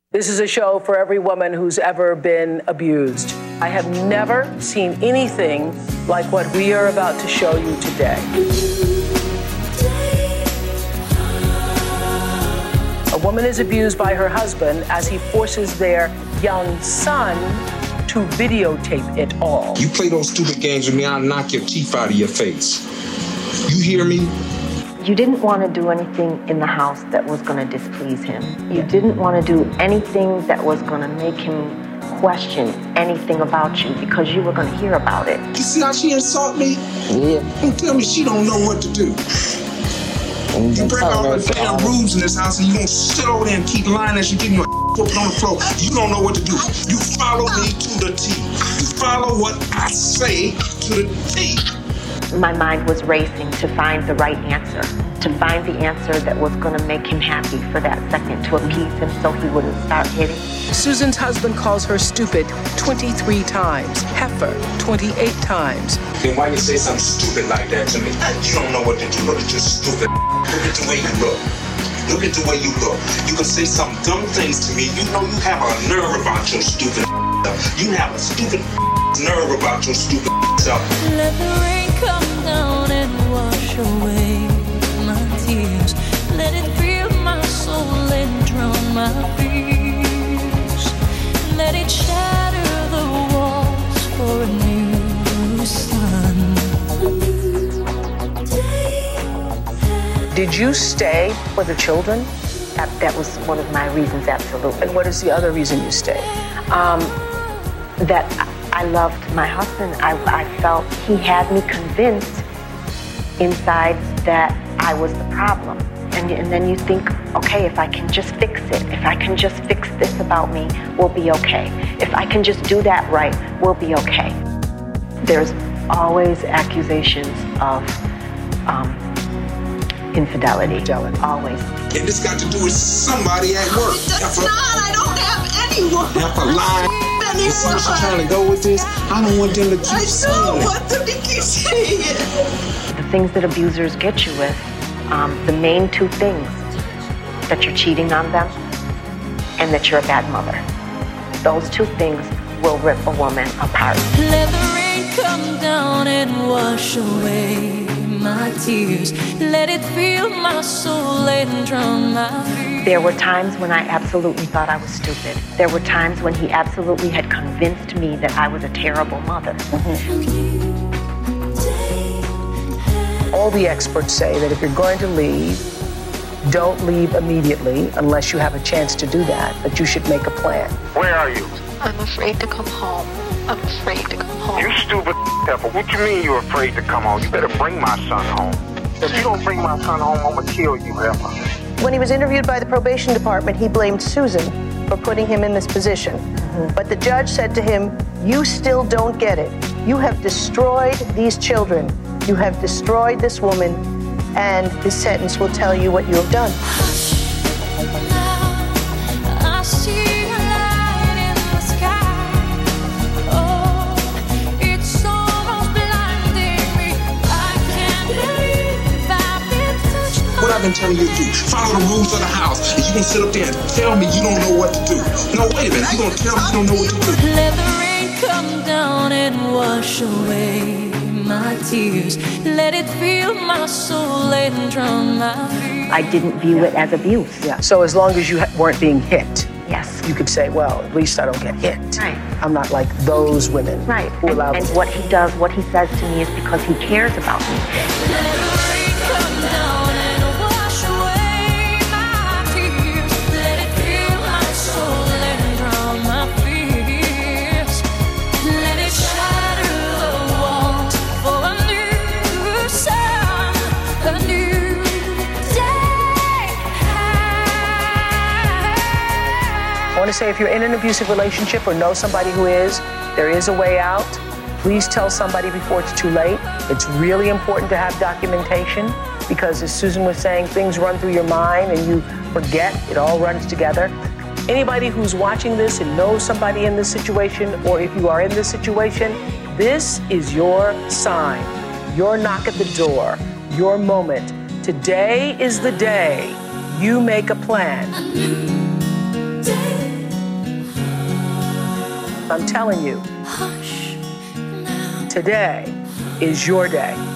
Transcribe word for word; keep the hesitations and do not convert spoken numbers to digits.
This is a show for every woman who's ever been abused. I have never seen anything like what we are about to show you today. A woman is abused by her husband as he forces their young son to videotape it all. You play those stupid games with me, I'll knock your teeth out of your face. You hear me? You didn't want to do anything in the house that was going to displease him. You didn't want to do anything that was going to make him question anything about you because you were going to hear about it. You see how she insult me? Yeah. Don't tell me she don't know what to do. You break all the damn rules in this house and you don't sit over there and keep lying as you getting your foot on the floor. You don't know what to do. You follow me to the T. You follow what I say to the T. My mind was racing to find the right answer, to find the answer that was going to make him happy for that second, to appease him so he wouldn't start hitting. Susan's husband calls her stupid twenty-three times, heifer twenty-eight times. Then why you say something stupid like that to me? You don't know what to do. Look at your stupid. Look at the way you look. Look at the way you look. You can say some dumb things to me. You know you have a nerve about your stupid stuff. You have a stupid nerve about your stupid stuff. Let the rain come down and wash away my tears. Let it fill my soul and drown my fears. Let it shatter the walls for a new sun. Did you stay for the children? That, that was one of my reasons, absolutely. And what is the other reason you stayed? Um, that I loved my husband. I, I felt he had me convinced inside that I was the problem. And, and then you think, okay, if I can just fix it, if I can just fix this about me, we'll be okay. If I can just do that right, we'll be okay. There's always accusations of um, infidelity. Infidelity. Always. And this got to do with somebody at work. That's not, I don't have anyone. Half a lie. You see where she's trying to go with this? I don't want them to keep I saying don't it. want them to keep saying it. The things that abusers get you with, um, the main two things, that you're cheating on them and that you're a bad mother. Those two things will rip a woman apart. Let the rain come down and wash away my tears. Let it fill my soul and drown my fears. There were times when I absolutely thought I was stupid. There were times when he absolutely had convinced me that I was a terrible mother. Mm-hmm. All the experts say that if you're going to leave, don't leave immediately unless you have a chance to do that, that you should make a plan. Where are you? I'm afraid to come home. I'm afraid to come home. You stupid heifer. What you mean you're afraid to come home? You better bring my son home. If you don't bring my son home, I'm gonna kill you, heifer. When he was interviewed by the probation department, he blamed Susan for putting him in this position. Mm-hmm. But the judge said to him, you still don't get it. You have destroyed these children. You have destroyed this woman, and this sentence will tell you what you have done. I see a light in the sky. Oh, it's almost blinding me. I can't believe I've been touched. What I've been telling you to do, follow the rules of the house. And you gonna sit up there and tell me you don't know what to do. No, wait a minute, you gonna tell me you don't know what to do. Let the rain come down and wash away my tears. Let it fill my soul and drown my fears. I didn't view it as abuse. Yeah. So as long as you ha- weren't being hit, Yes. you could say, well, at least I don't get hit. Right. I'm not like those women. Right. Who And, allow and what he does, what he says to me is because he cares about me. Let the rain come down and wash away my tears. Let it fill my soul and drown my fears. Let it shatter the walls for a new sun, a new day. I want to say if you're in an abusive relationship or know somebody who is, there is a way out. Please tell somebody before it's too late. It's really important to have documentation because, as Susan was saying, things run through your mind and you forget. It all runs together. Anybody who's watching this and knows somebody in this situation, or if you are in this situation, this is your sign, your knock at the door, your moment. Today is the day you make a plan. A new day. I'm telling you, today is your day.